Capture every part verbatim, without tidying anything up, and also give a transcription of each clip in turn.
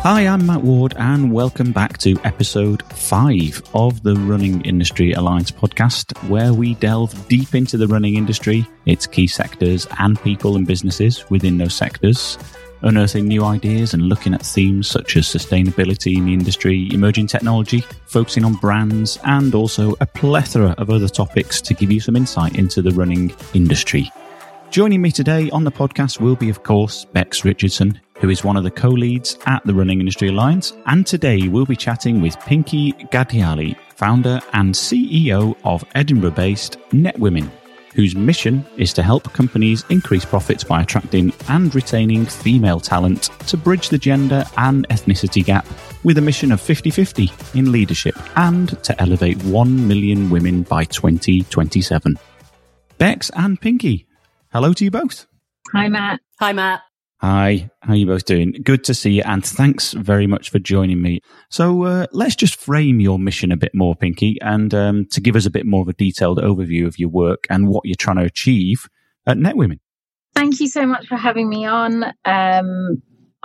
Hi, I'm Matt Ward, and welcome back to episode five of the Running Industry Alliance podcast, where we delve deep into the running industry, its key sectors, and people and businesses within those sectors, unearthing new ideas and looking at themes such as sustainability in the industry, emerging technology, focusing on brands, and also a plethora of other topics to give you some insight into the running industry. Joining me today on the podcast will be, of course, Bex Richardson, who is one of the co-leads at the Running Industry Alliance. And today we'll be chatting with Pinky Gadhiali, founder and C E O of Edinburgh-based NetWomen, whose mission is to help companies increase profits by attracting and retaining female talent to bridge the gender and ethnicity gap with a mission of fifty-fifty in leadership and to elevate one million women by twenty twenty-seven. Bex and Pinky, hello to you both. Hi, Matt. Hi, Matt. Hi, how are you both doing? Good to see you, and thanks very much for joining me. So uh, let's just frame your mission a bit more, Pinky, and um, to give us a bit more of a detailed overview of your work and what you're trying to achieve at NetWomen. Thank you so much for having me on. Um,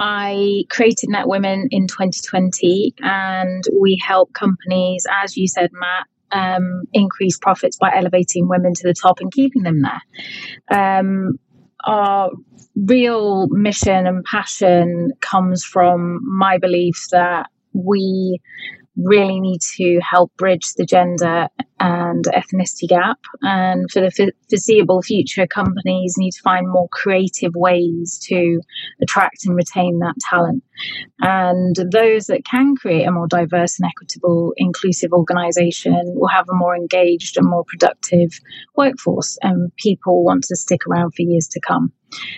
I created NetWomen in twenty twenty, and we help companies, as you said, Matt, um, increase profits by elevating women to the top and keeping them there. Um, our real mission and passion comes from my belief that we really need to help bridge the gender and ethnicity gap. And for the foreseeable future, companies need to find more creative ways to attract and retain that talent. And those that can create a more diverse and equitable, inclusive organization will have a more engaged and more productive workforce, and people want to stick around for years to come.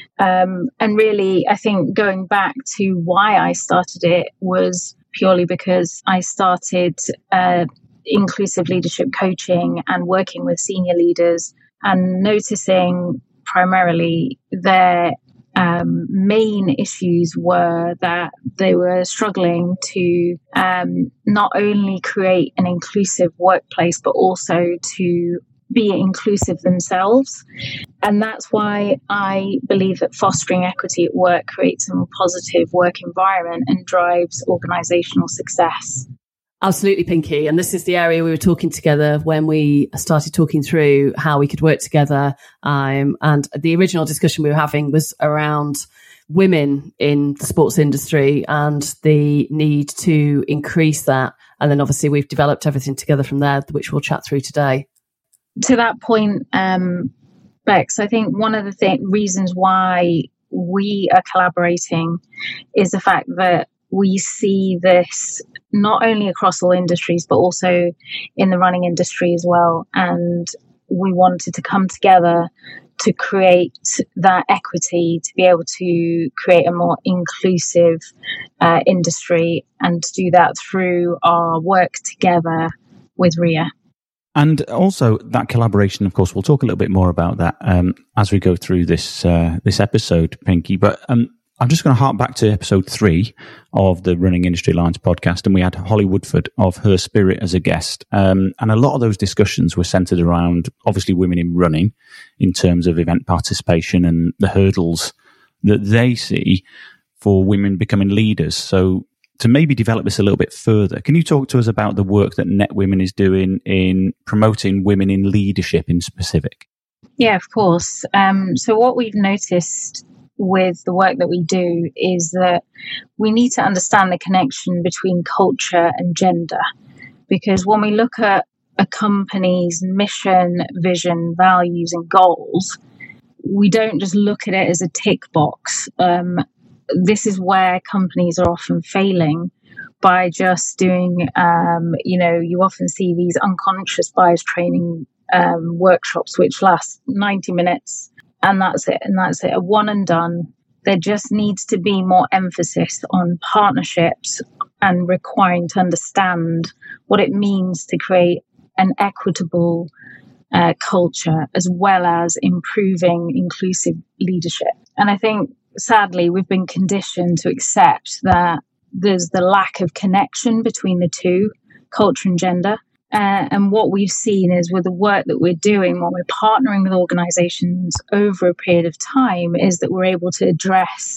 Um, and really, I think going back to why I started it was purely because I started uh, inclusive leadership coaching and working with senior leaders and noticing primarily their um, main issues were that they were struggling to um, not only create an inclusive workplace, but also to be inclusive themselves. And that's why I believe that fostering equity at work creates a more positive work environment and drives organizational success. Absolutely, Pinky. And this is the area we were talking together when we started talking through how we could work together. Um, and the original discussion we were having was around women in the sports industry and the need to increase that. And then obviously we've developed everything together from there, which we'll chat through today. To that point, um, Bex, I think one of the th- reasons why we are collaborating is the fact that we see this not only across all industries, but also in the running industry as well. And we wanted to come together to create that equity, to be able to create a more inclusive uh, industry, and to do that through our work together with R I A. And also that collaboration, of course, we'll talk a little bit more about that um, as we go through this uh, this episode, Pinky. But um, I'm just going to hark back to episode three of the Running Industry Alliance podcast, and we had Holly Woodford of Her Spirit as a guest. Um, and a lot of those discussions were centered around, obviously, women in running in terms of event participation and the hurdles that they see for women becoming leaders. So to maybe develop this a little bit further, can you talk to us about the work that NetWomen is doing in promoting women in leadership in specific? Yeah, of course. Um, so what we've noticed with the work that we do is that we need to understand the connection between culture and gender. Because when we look at a company's mission, vision, values, and goals, we don't just look at it as a tick box. Um, This is where companies are often failing by just doing, um, you know, you often see these unconscious bias training um, workshops, which last ninety minutes, and that's it. And that's it, a one and done. There just needs to be more emphasis on partnerships and requiring to understand what it means to create an equitable uh, culture, as well as improving inclusive leadership. And I think, sadly, we've been conditioned to accept that there's the lack of connection between the two, culture and gender. Uh, and what we've seen is with the work that we're doing when we're partnering with organizations over a period of time is that we're able to address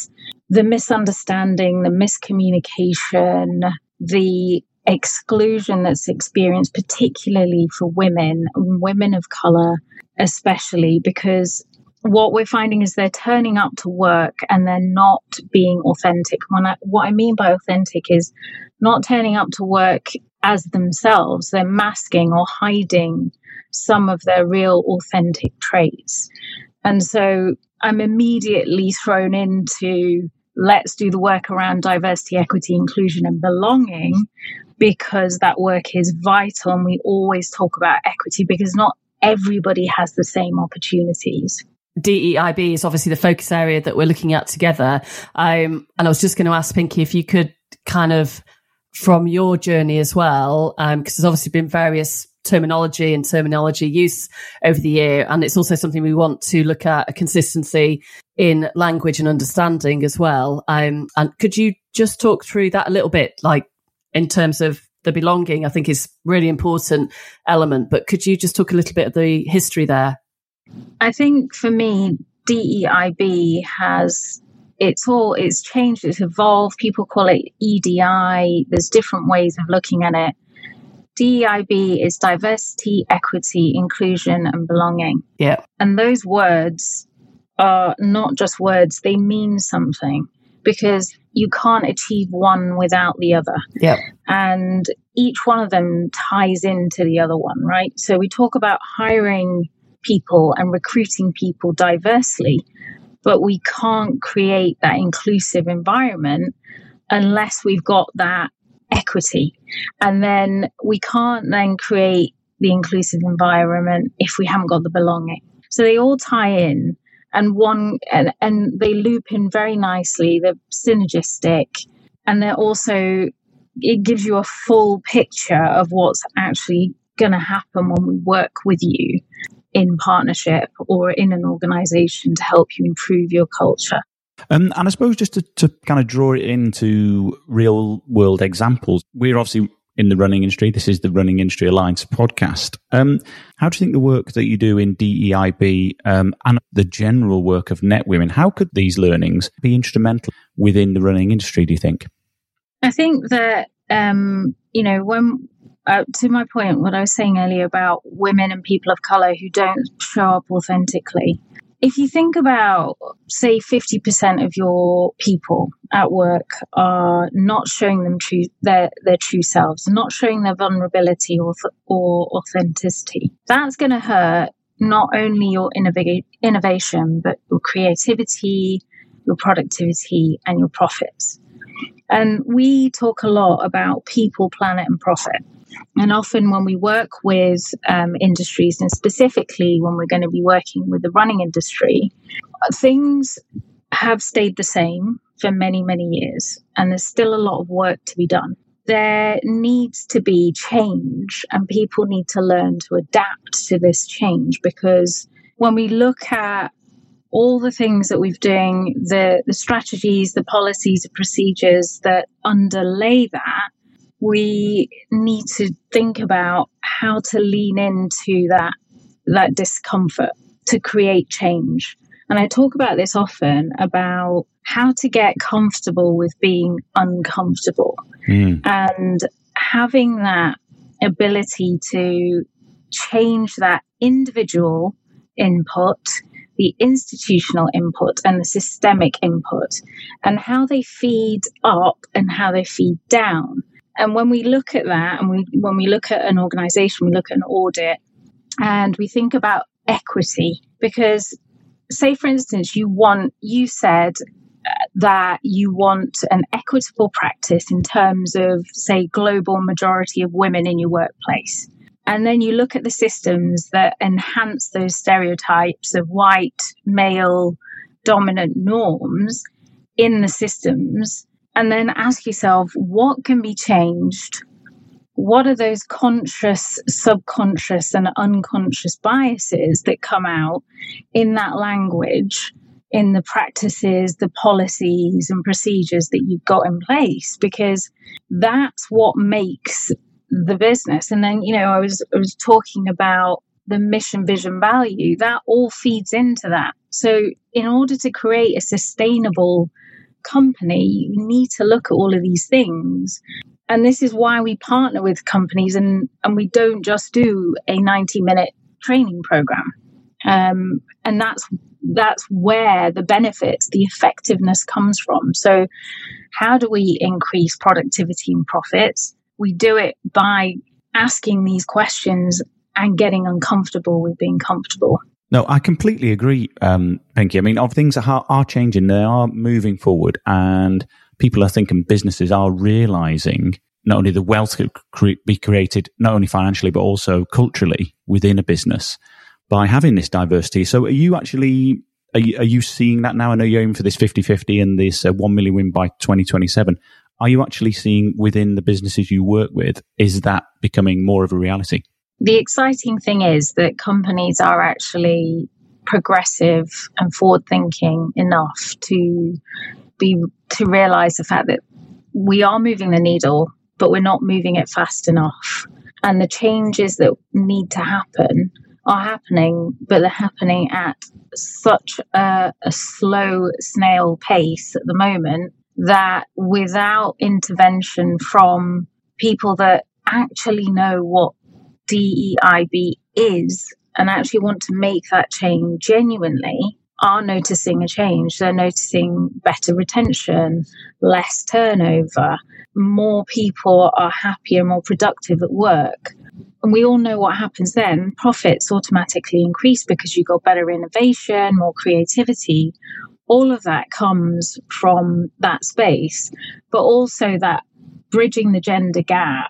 the misunderstanding, the miscommunication, the exclusion that's experienced, particularly for women, women of colour especially, because what we're finding is they're turning up to work and they're not being authentic. When I, what I mean by authentic is not turning up to work as themselves. They're masking or hiding some of their real authentic traits. And so I'm immediately thrown into, let's do the work around diversity, equity, inclusion, and belonging, because that work is vital. And we always talk about equity because not everybody has the same opportunities. D E I B is obviously the focus area that we're looking at together. Um, and I was just going to ask Pinky if you could kind of, from your journey as well, um, because there's obviously been various terminology and terminology use over the year. And it's also something we want to look at, a consistency in language and understanding as well. Um, and could you just talk through that a little bit, like in terms of the belonging, I think is really important element, but could you just talk a little bit of the history there? I think for me, D E I B has, it's all, it's changed, it's evolved. People call it E D I. There's different ways of looking at it. D E I B is diversity, equity, inclusion, and belonging. Yeah. And those words are not just words, they mean something, because you can't achieve one without the other. Yeah. And each one of them ties into the other one, right? So we talk about hiring people and recruiting people diversely, but we can't create that inclusive environment unless we've got that equity. And then we can't then create the inclusive environment if we haven't got the belonging. So they all tie in, and one and, and they loop in very nicely. They're synergistic, and they're also, it gives you a full picture of what's actually going to happen when we work with you in partnership or in an organization to help you improve your culture. Um, and I suppose just to, to kind of draw it into real world examples, we're obviously in the running industry. This is the Running Industry Alliance podcast. Um, how do you think the work that you do in D E I B um, and the general work of Net Women, how could these learnings be instrumental within the running industry, do you think? I think that, um, you know, when, uh, to my point, what I was saying earlier about women and people of colour who don't show up authentically, if you think about, say, fifty percent of your people at work are not showing them true, their, their true selves, not showing their vulnerability or, or authenticity, that's going to hurt not only your innov- innovation, but your creativity, your productivity, and your profits. And we talk a lot about people, planet, and profit. And often when we work with um, industries, and specifically when we're going to be working with the running industry, things have stayed the same for many, many years. And there's still a lot of work to be done. There needs to be change, and people need to learn to adapt to this change, because when we look at all the things that we're doing, the, the strategies, the policies, the procedures that underlay that, we need to think about how to lean into that, that discomfort to create change. And I talk about this often, about how to get comfortable with being uncomfortable mm. and having that ability to change that individual input, the institutional input, and the systemic input, and how they feed up and how they feed down. And when we look at that, and we when we look at an organization, we look at an audit, and we think about equity, because say, for instance, you want, you said that you want an equitable practice in terms of, say, global majority of women in your workplace. And then you look at the systems that enhance those stereotypes of white, male, dominant norms in the systems, and then ask yourself, what can be changed? What are those conscious, subconscious, and unconscious biases that come out in that language, in the practices, the policies and procedures that you've got in place? Because that's what makes the business. And then, you know, I was I was talking about the mission, vision, value. That all feeds into that. So in order to create a sustainable company, you need to look at all of these things. And this is why we partner with companies, and, and we don't just do a ninety minute training program. Um, and that's that's where the benefits, the effectiveness comes from. So how do we increase productivity and profits? We do it by asking these questions and getting uncomfortable with being comfortable. No, I completely agree, um, Pinky. I mean, of things are, are changing, they are moving forward, and people are thinking, businesses are realizing not only the wealth that could be created, not only financially, but also culturally within a business by having this diversity. So are you actually, are you, are you seeing that now? I know you're aiming for this fifty-fifty and this uh, one million win by twenty twenty-seven. Are you actually seeing within the businesses you work with, is that becoming more of a reality? The exciting thing is that companies are actually progressive and forward-thinking enough to be to realize the fact that we are moving the needle, but we're not moving it fast enough. And the changes that need to happen are happening, but they're happening at such a, a slow snail pace at the moment that without intervention from people that actually know what D E I B is and actually want to make that change genuinely, are noticing a change. They're noticing better retention, less turnover, more people are happier, more productive at work. And we all know what happens then. Profits automatically increase because you got better innovation, more creativity. All of that comes from that space, but also that bridging the gender gap.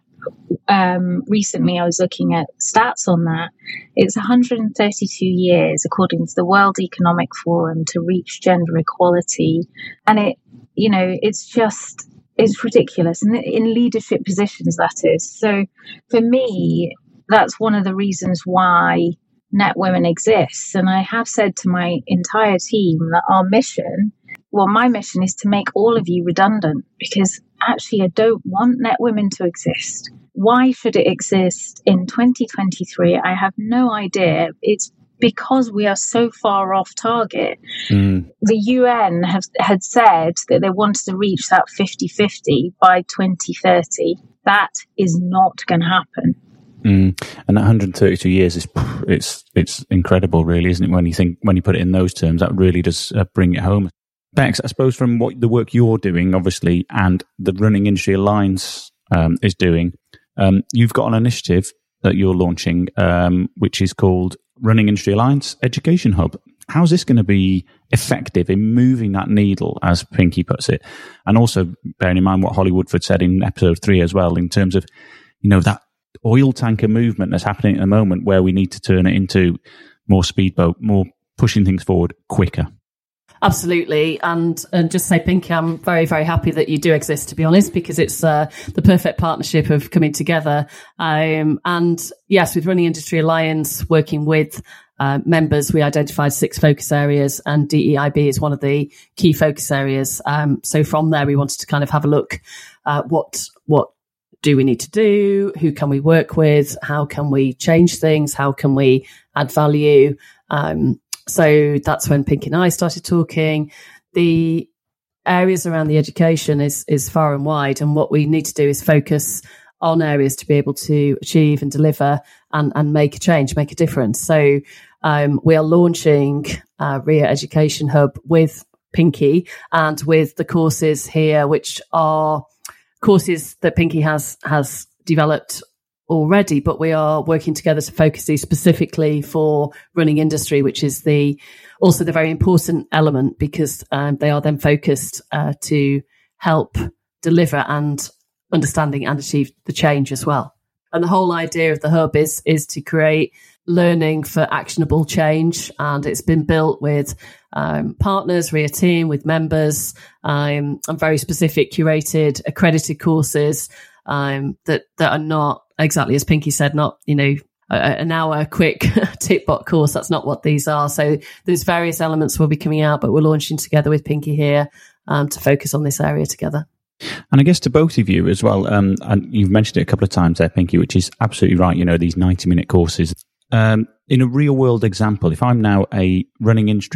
Um, recently, I was looking at stats on that. It's one hundred thirty-two years, according to the World Economic Forum, to reach gender equality. And it, you know, it's just, it's ridiculous. And in leadership positions, that is. So for me, that's one of the reasons why Net Women exists. And I have said to my entire team that our mission, well, my mission is to make all of you redundant, because actually I don't want Net Women to exist. Why should it exist in twenty twenty-three? I have no idea. It's because we are so far off target. Mm. The U N have, had said that they wanted to reach that fifty-fifty by twenty thirty. That is not going to happen. Mm. And that one hundred thirty-two years is it's it's incredible, really, isn't it? When you think when you put it in those terms, that really does uh, bring it home. Bex, I suppose from what the work you're doing, obviously, and the Running Industry Alliance um, is doing, um, you've got an initiative that you're launching, um, which is called Running Industry Alliance Education Hub. How's this going to be effective in moving that needle, as Pinky puts it, and also bearing in mind what Holly Woodford said in episode three as well, in terms of, you know, that oil tanker movement that's happening at the moment, where we need to turn it into more speedboat, more pushing things forward quicker. Absolutely. And and just say, Pinky, I'm very, very happy that you do exist, to be honest, because it's uh, the perfect partnership of coming together. Um, and yes, with Running Industry Alliance, working with uh, members, we identified six focus areas, and D E I B is one of the key focus areas. Um, so from there, we wanted to kind of have a look at what what do we need to do? Who can we work with? How can we change things? How can we add value? Um, so that's when Pinky and I started talking. The areas around the education is, is far and wide. And what we need to do is focus on areas to be able to achieve and deliver and, and make a change, make a difference. So um, we are launching uh, R I A Education Hub with Pinky and with the courses here, which are courses that Pinky has has developed already, but we are working together to focus these specifically for running industry, which is the also the very important element, because um, they are then focused uh, to help deliver and understanding and achieve the change as well. And the whole idea of the hub is is to create learning for actionable change, and it's been built with um, partners, R I A team, with members, um, and very specific, curated, accredited courses um, that that are not exactly as Pinky said, not you know a, an hour quick tick box course. That's not what these are. So there's various elements will be coming out, but we're launching together with Pinky here um, to focus on this area together. And I guess to both of you as well, um, and you've mentioned it a couple of times there, Pinky, which is absolutely right. You know, these ninety minute courses. Um, in a real world example, if I'm now a running industry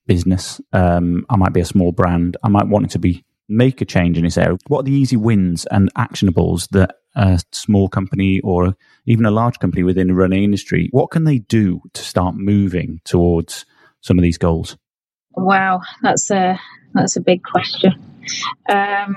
business. Um, I might be a small brand. I might want it to be make a change in this area. What are the easy wins and actionables that a small company or even a large company within the running industry, what can they do to start moving towards some of these goals? Wow, that's a that's a big question. Um,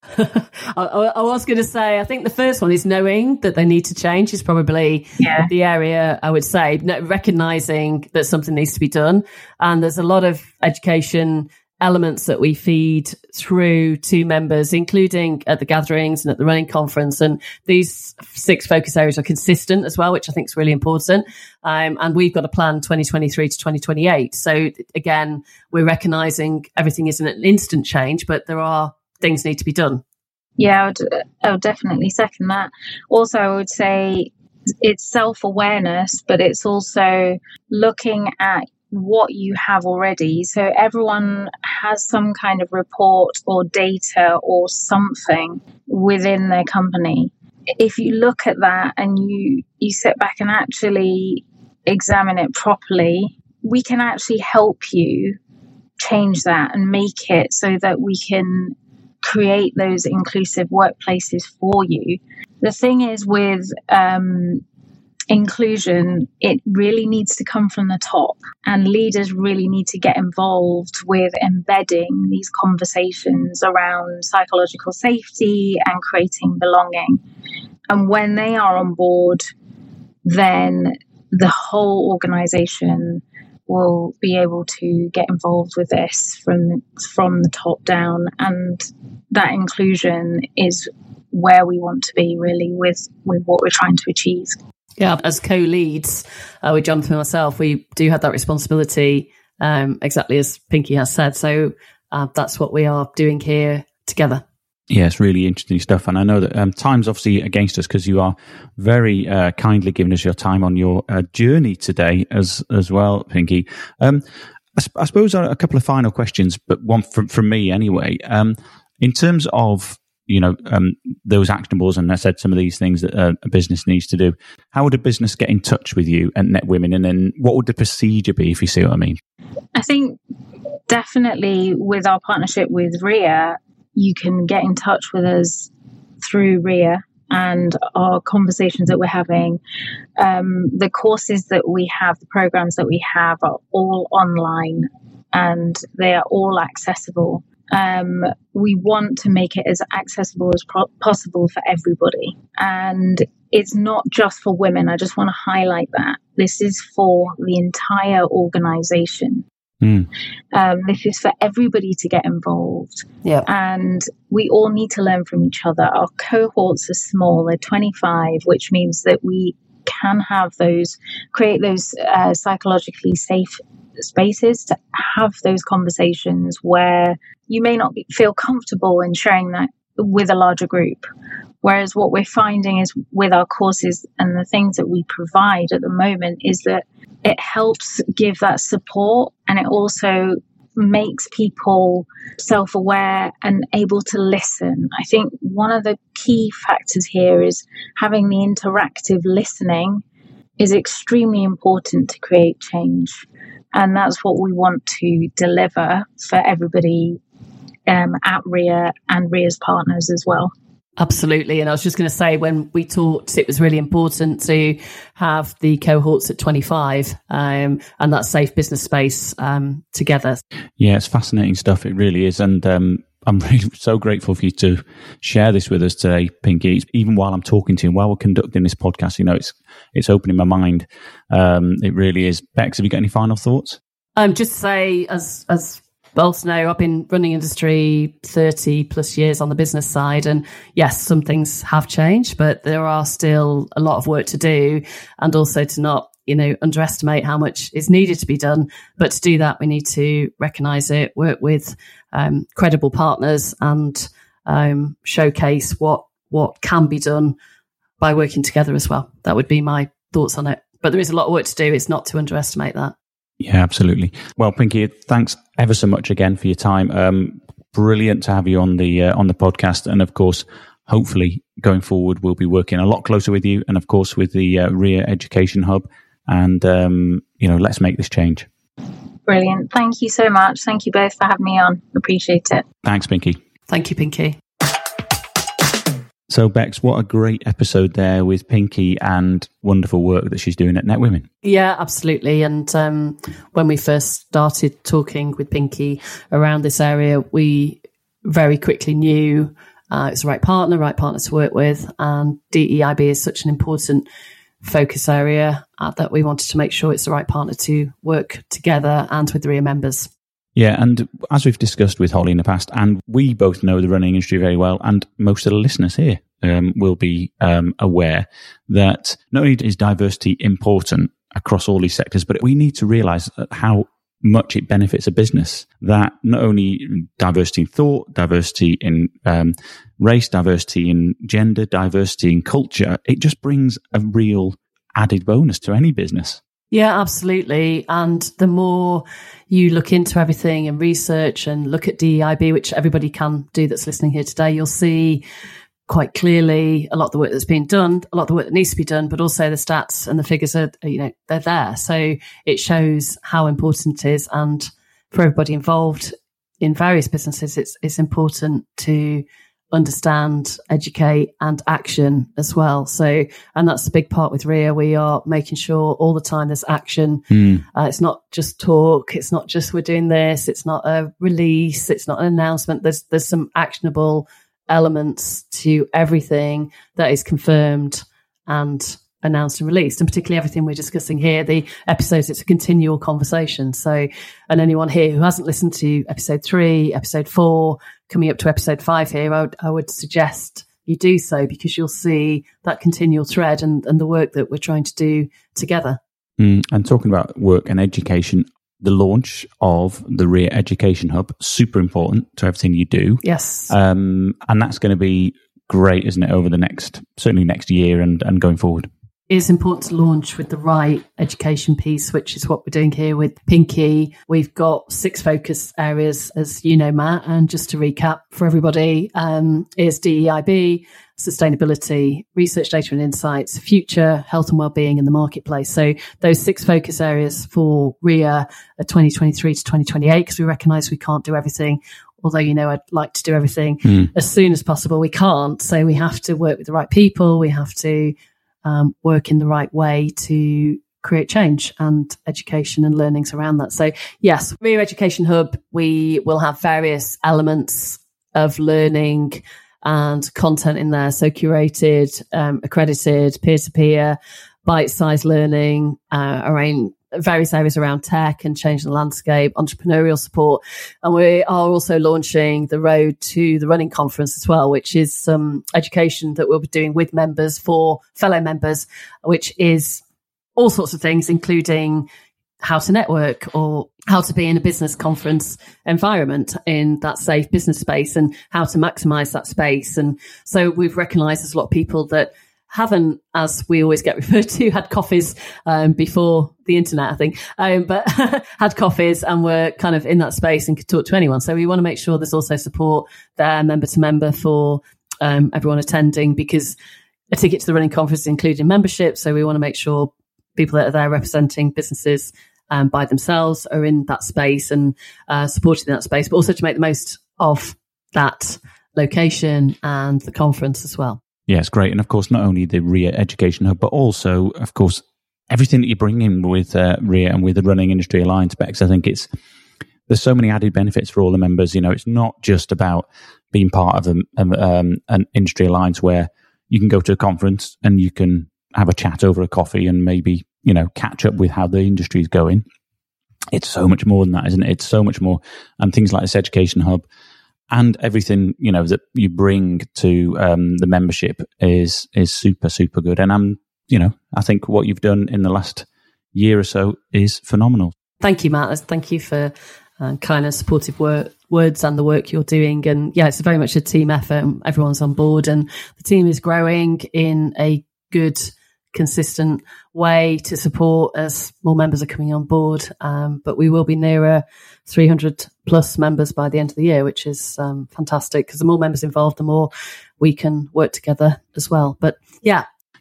I, I was going to say, I think the first one is knowing that they need to change is probably yeah. the area I would say, recognizing that something needs to be done. And there's a lot of education elements that we feed through to members, including at the gatherings and at the running conference. And these six focus areas are consistent as well, which I think is really important. Um, and we've got a plan twenty twenty-three to twenty twenty-eight. So again, we're recognizing everything isn't an instant change, but there are things need to be done. Yeah, I would, I would definitely second that. Also, I would say it's self-awareness, but it's also looking at what you have already. So everyone has some kind of report or data or something within their company. If you look at that and you, you sit back and actually examine it properly, we can actually help you change that and make it so that we can create those inclusive workplaces for you. The thing is with um, inclusion, it really needs to come from the top, and leaders really need to get involved with embedding these conversations around psychological safety and creating belonging. And when they are on board, then the whole organization will be able to get involved with this from from the top down, and that inclusion is where we want to be really with with what we're trying to achieve. Yeah, as co-leads uh, with Jonathan and myself, we do have that responsibility, um, exactly as Pinky has said. So uh, that's what we are doing here together. Yeah, it's really interesting stuff. And I know that um, time's obviously against us because you are very uh, kindly giving us your time on your uh, journey today as as well, Pinky. Um, I, sp- I suppose a couple of final questions, but one from, from me anyway. Um, in terms of you know, um, those actionables, and I said some of these things that uh, a business needs to do. How would a business get in touch with you at Net Women? And then what would the procedure be, if you see what I mean? I think definitely with our partnership with R I A, you can get in touch with us through R I A and our conversations that we're having. Um, the courses that we have, the programs that we have are all online and they are all accessible. Um, we want to make it as accessible as pro- possible for everybody. And it's not just for women. I just want to highlight that. This is for the entire organization. Mm. Um, this is for everybody to get involved. Yeah. And we all need to learn from each other. Our cohorts are small. They're twenty-five, which means that we can have those, create those uh, psychologically safe spaces to have those conversations where you may not be, feel comfortable in sharing that with a larger group. Whereas what we're finding is with our courses and the things that we provide at the moment is that it helps give that support, and it also makes people self-aware and able to listen. I think one of the key factors here is having the interactive listening is extremely important to create change. And that's what we want to deliver for everybody um, at R I A and R I A's partners as well. Absolutely. And I was just going to say, when we talked, it was really important to have the cohorts at twenty-five um, and that safe business space um, together. Yeah, it's fascinating stuff. It really is. And um, I'm really so grateful for you to share this with us today, Pinky. Even while I'm talking to you, while we're conducting this podcast, you know, it's it's opening my mind. Um, it really is. Bex, have you got any final thoughts? Um, just to say, as as both know, I've been running industry thirty plus years on the business side. And yes, some things have changed, but there are still a lot of work to do. And also to not, you know, underestimate how much is needed to be done. But to do that, we need to recognise it, work with um, credible partners and um, showcase what what can be done by working together as well. That would be my thoughts on it. But there is a lot of work to do. It's not to underestimate that. Yeah, absolutely. Well, Pinky, thanks ever so much again for your time. Um, brilliant to have you on the uh, on the podcast, and of course, hopefully going forward, we'll be working a lot closer with you, and of course with the uh, R I A Education Hub. And um, you know, let's make this change. Brilliant. Thank you so much. Thank you both for having me on. Appreciate it. Thanks, Pinky. Thank you, Pinky. So, Bex, what a great episode there with Pinky and wonderful work that she's doing at Net Women. Yeah, absolutely. And um, when we first started talking with Pinky around this area, we very quickly knew uh, it's the right partner, right partner to work with. And D E I B is such an important focus area uh, that we wanted to make sure it's the right partner to work together and with the R I A members. Yeah, and as we've discussed with Holly in the past, and we both know the running industry very well, and most of the listeners here um, will be um, aware that not only is diversity important across all these sectors, but we need to realise how much it benefits a business. That not only diversity in thought, diversity in um, race, diversity in gender, diversity in culture, it just brings a real added bonus to any business. Yeah, absolutely. And the more you look into everything and research and look at D E I B, which everybody can do that's listening here today, you'll see quite clearly a lot of the work that's been done, a lot of the work that needs to be done, but also the stats and the figures are, you know, they're there. So it shows how important it is. And for everybody involved in various businesses, it's it's important to understand, educate and action as well. So, and that's the big part with R I A. We are making sure all the time there's action. Mm. Uh, it's not just talk. It's not just we're doing this. It's not a release. It's not an announcement. There's, there's some actionable elements to everything that is confirmed and announced and released, and particularly everything we're discussing here, the episodes, it's a continual conversation. So, and anyone here who hasn't listened to episode three, episode four, coming up to episode five here, I would, I would suggest you do so, because you'll see that continual thread and, and the work that we're trying to do together. Mm, and talking about work and education, the launch of the R I A Education Hub, super important to everything you do. Yes. Um, and that's going to be great, isn't it, over the next, certainly next year and, and going forward. It is important to launch with the right education piece, which is what we're doing here with Pinky. We've got six focus areas, as you know, Matt. And just to recap for everybody, um, is D E I B, sustainability, research, data and insights, future, health and wellbeing in the marketplace. So those six focus areas for R I A are twenty twenty-three to twenty twenty-eight, because we recognise we can't do everything. Although, you know, I'd like to do everything mm. as soon as possible. We can't. So we have to work with the right people. We have to Um, work in the right way to create change and education and learnings around that. So yes, R I A Education Hub, we will have various elements of learning and content in there. So curated, um, accredited, peer-to-peer, bite-sized learning, uh, around various areas around tech and change the landscape, entrepreneurial support. And we are also launching the Road to the Running Conference as well, which is some education that we'll be doing with members for fellow members, which is all sorts of things, including how to network or how to be in a business conference environment in that safe business space and how to maximize that space. And so we've recognized there's a lot of people that haven't, as we always get referred to, had coffees um, before the internet, I think, um, but had coffees and were kind of in that space and could talk to anyone. So we want to make sure there's also support there, member to member, for um, everyone attending, because a ticket to the running conference is including membership. So we want to make sure people that are there representing businesses um, by themselves are in that space and uh, supported in that space, but also to make the most of that location and the conference as well. Yeah, it's great. And of course, not only the R I A Education Hub, but also, of course, everything that you bring in with uh, R I A and with the Running Industry Alliance, Bex. I think it's, there's so many added benefits for all the members. You know, it's not just about being part of a, um, an industry alliance where you can go to a conference and you can have a chat over a coffee and maybe, you know, catch up with how the industry is going. It's so much more than that, isn't it? It's so much more. And things like this Education Hub and everything, you know, that you bring to um, the membership is is super, super good. And I'm, you know, I think what you've done in the last year or so is phenomenal. Thank you, Matt. Thank you for uh, kind of supportive wor- words and the work you're doing. And yeah, it's very much a team effort. Everyone's on board and the team is growing in a good, consistent way to support as more members are coming on board. Um, but we will be nearer three hundred plus members by the end of the year, which is um, fantastic, because the more members involved, the more we can work together as well. But yeah.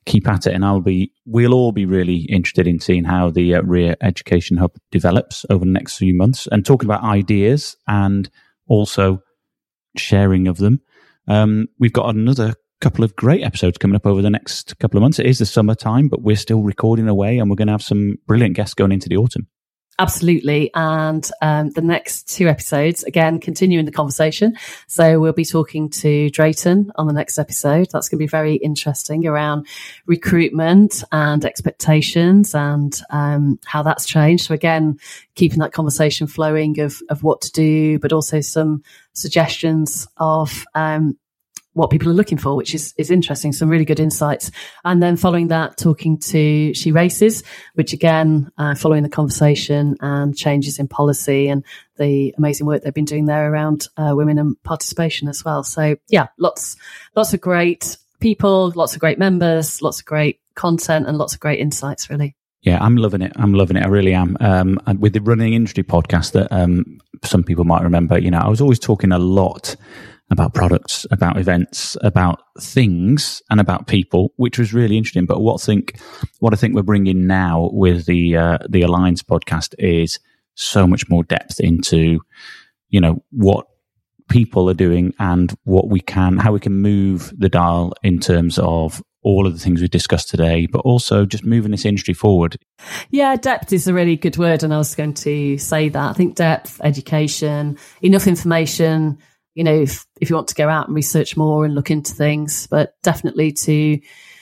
keep at it. And I'll be, we'll all be really interested in seeing how the uh, R I A Education Hub develops over the next few months, and talking about ideas and also sharing of them. Um, we've got another couple of great episodes coming up over the next couple of months. It is the summertime, but we're still recording away, and we're going to have some brilliant guests going into the autumn. Absolutely. And um, the next two episodes, again, continuing the conversation. So we'll be talking to Drayton on the next episode. That's going to be very interesting around recruitment and expectations, and um, how that's changed. So again, keeping that conversation flowing of, of what to do, but also some suggestions of um, what people are looking for, which is, is interesting. Some really good insights. And then following that, talking to She Races, which again, uh, following the conversation and changes in policy and the amazing work they've been doing there around uh, women and participation as well. So yeah, lots, lots of great people, lots of great members, lots of great content, and lots of great insights, really. Yeah, I'm loving it. I'm loving it. I really am. Um, and with the Running Industry podcast that um, some people might remember, you know, I was always talking a lot about products, about events, about things, and about people, which was really interesting. But what I think, what I think we're bringing now with the uh, the Alliance podcast is so much more depth into, you know, what people are doing and what we can, how we can move the dial in terms of all of the things we discussed today, but also just moving this industry forward. Yeah, depth is a really good word, and I was going to say that. I think depth, education, enough information. You know, if, if you want to go out and research more and look into things, but definitely to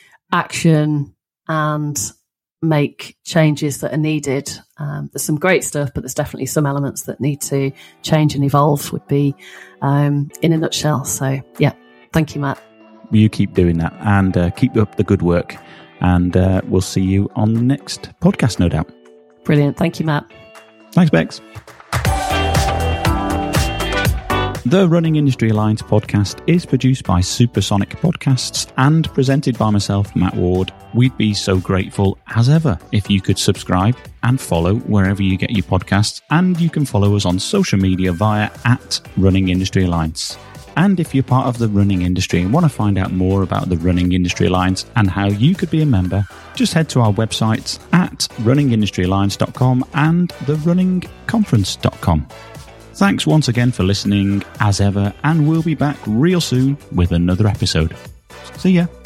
action and make changes that are needed. Um, there's some great stuff, but there's definitely some elements that need to change and evolve, would be um, in a nutshell. So, yeah, thank you, Matt. You keep doing that, and uh, keep up the good work. And uh, we'll see you on the next podcast, no doubt. Brilliant. Thank you, Matt. Thanks, Bex. The Running Industry Alliance podcast is produced by Supersonic Podcasts and presented by myself, Matt Ward. We'd be so grateful, as ever, if you could subscribe and follow wherever you get your podcasts. And you can follow us on social media via at Running Industry Alliance. And if you're part of the running industry and want to find out more about the Running Industry Alliance and how you could be a member, just head to our websites at running industry alliance dot com and the running conference dot com. Thanks once again for listening, as ever, and we'll be back real soon with another episode. See ya.